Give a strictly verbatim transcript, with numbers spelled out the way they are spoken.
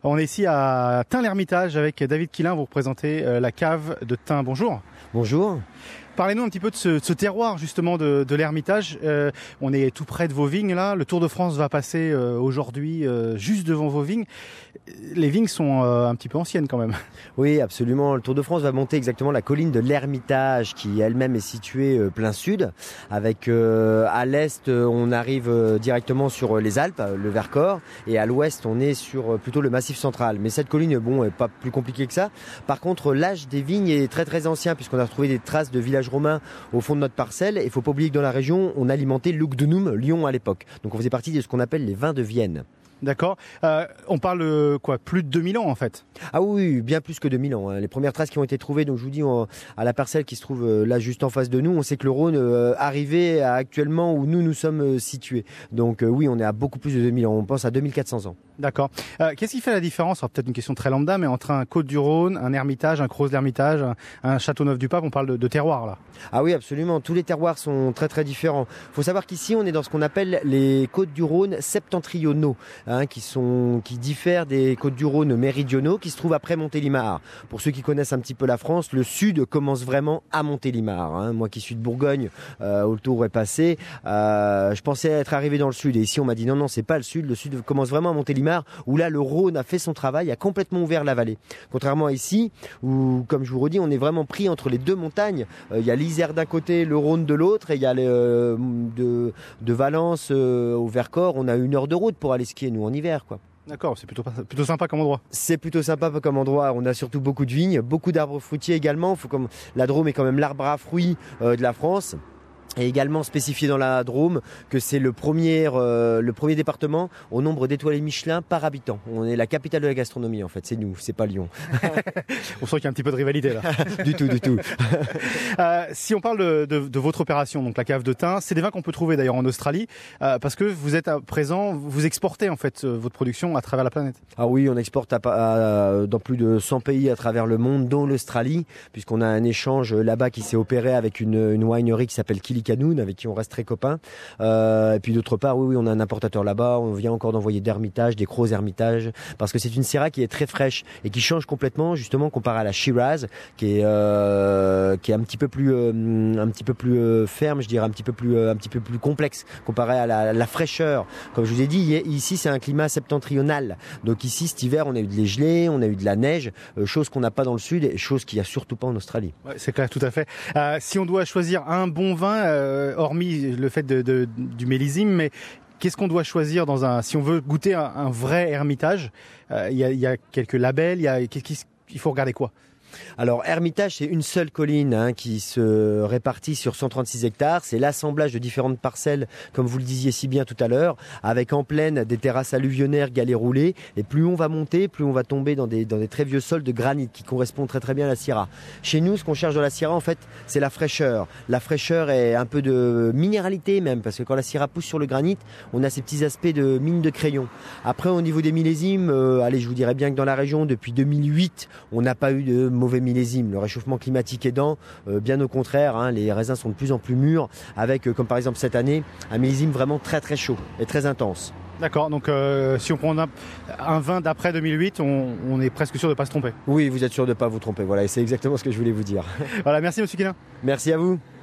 On est ici à Tain-l'Hermitage avec David Quilin, vous représentez la cave de Tain. Bonjour. Bonjour. Parlez-nous un petit peu de ce, de ce terroir justement de, de l'Hermitage. Euh, on est tout près de vos vignes là. Le Tour de France va passer euh, aujourd'hui euh, juste devant vos vignes. Les vignes sont euh, un petit peu anciennes quand même. Oui, absolument. Le Tour de France va monter exactement la colline de l'Hermitage qui elle-même est située euh, plein sud. Avec euh, à l'est, on arrive euh, directement sur les Alpes, le Vercors, et à l'ouest, on est sur euh, plutôt le Massif central. Mais cette colline, bon, est pas plus compliquée que ça. Par contre, l'âge des vignes est très très ancien puisqu'on a retrouvé des traces de villages romains au fond de notre parcelle. Il faut pas oublier que dans la région, on alimentait Lugdunum, Lyon à l'époque. Donc on faisait partie de ce qu'on appelle les vins de Vienne. D'accord. Euh, on parle euh, quoi, plus de deux mille ans en fait. Ah oui, bien plus que deux mille ans. Hein. Les premières traces qui ont été trouvées, donc je vous dis, on, à la parcelle qui se trouve euh, là juste en face de nous, on sait que le Rhône euh, arrivait à actuellement où nous nous sommes euh, situés. Donc euh, oui, on est à beaucoup plus de deux mille ans. On pense à deux mille quatre cents ans. D'accord. Euh, qu'est-ce qui fait la différence, alors peut-être une question très lambda, mais entre un Côte-du-Rhône, un Hermitage, un Creuse-l'Hermitage, un, un Châteauneuf-du-Pape, on parle de, de terroir là. Ah oui, absolument. Tous les terroirs sont très très différents. Il faut savoir qu'ici, on est dans ce qu'on appelle les Côtes-du-Rhône septentrionaux, hein, qui sont qui diffèrent des Côtes-du-Rhône méridionaux qui se trouvent après Montélimar. Pour ceux qui connaissent un petit peu la France, le sud commence vraiment à Montélimar. Hein. Moi qui suis de Bourgogne, euh, où le Tour est passé, euh, je pensais être arrivé dans le sud. Et ici, on m'a dit non, non, c'est pas le sud. Le sud commence vraiment à Montélimar, où là, le Rhône a fait son travail, a complètement ouvert la vallée. Contrairement à ici, où, comme je vous redis, on est vraiment pris entre les deux montagnes. Il euh, y a l'Isère d'un côté, le Rhône de l'autre, et il y a les, euh, de, de Valence euh, au Vercors, on a une heure de route pour aller skier, nous, en hiver, quoi. D'accord, c'est plutôt, plutôt sympa comme endroit. C'est plutôt sympa comme endroit. On a surtout beaucoup de vignes, beaucoup d'arbres fruitiers également. Faut comme la Drôme est quand même l'arbre à fruits euh, de la France. Et également spécifié dans la Drôme que c'est le premier, euh, le premier département au nombre d'étoilés Michelin par habitant. On est la capitale de la gastronomie en fait, c'est nous, c'est pas Lyon. On sent qu'il y a un petit peu de rivalité là. Du tout, du tout. euh, si on parle de, de, de votre opération, donc la cave de Tain, c'est des vins qu'on peut trouver d'ailleurs en Australie, euh, parce que vous êtes à présent, vous exportez en fait votre production à travers la planète. Ah oui, on exporte à, à, dans plus de cent pays à travers le monde, dont l'Australie, puisqu'on a un échange là-bas qui s'est opéré avec une, une winery qui s'appelle Kili Canoun, avec qui on reste très copains. Euh, et puis d'autre part, oui, oui, on a un importateur là-bas. On vient encore d'envoyer d'Hermitage, des Crozes Hermitage, parce que c'est une Syrah qui est très fraîche et qui change complètement, justement, comparé à la Shiraz, qui est euh, qui est un petit peu plus euh, un petit peu plus euh, ferme, je dirais, un petit peu plus euh, un petit peu plus complexe comparé à la, la fraîcheur. Comme je vous ai dit, ici c'est un climat septentrional. Donc ici, cet hiver, on a eu des gelées, on a eu de la neige, euh, chose qu'on n'a pas dans le sud et chose qu'il n'y a surtout pas en Australie. Ouais, c'est clair, tout à fait. Euh, si on doit choisir un bon vin, euh, hormis le fait de, de, du millésime, mais qu'est-ce qu'on doit choisir dans un, si on veut goûter un, un vrai Hermitage? euh, y a, y a quelques labels, y a, il faut regarder quoi? Alors Hermitage, c'est une seule colline hein, qui se répartit sur cent trente-six hectares. C'est l'assemblage de différentes parcelles, comme vous le disiez si bien tout à l'heure, avec en plaine des terrasses alluvionnaires, galets roulés. Et plus on va monter, plus on va tomber dans des, dans des très vieux sols de granit qui correspondent très très bien à la Syrah. Chez nous, ce qu'on cherche dans la Syrah, en fait, c'est la fraîcheur. La fraîcheur et un peu de minéralité même, parce que quand la Syrah pousse sur le granit, on a ces petits aspects de mine de crayon. Après, au niveau des millésimes, euh, allez, je vous dirais bien que dans la région, depuis deux mille huit, on n'a pas eu de mauvais millésime. Le réchauffement climatique aidant, euh, bien au contraire, hein, les raisins sont de plus en plus mûrs, avec, euh, comme par exemple cette année, un millésime vraiment très très chaud et très intense. D'accord, donc euh, si on prend un, un vin d'après deux mille huit, on, on est presque sûr de ne pas se tromper. Oui, vous êtes sûr de ne pas vous tromper, voilà, et c'est exactement ce que je voulais vous dire. Voilà, merci monsieur Quilin. Merci à vous.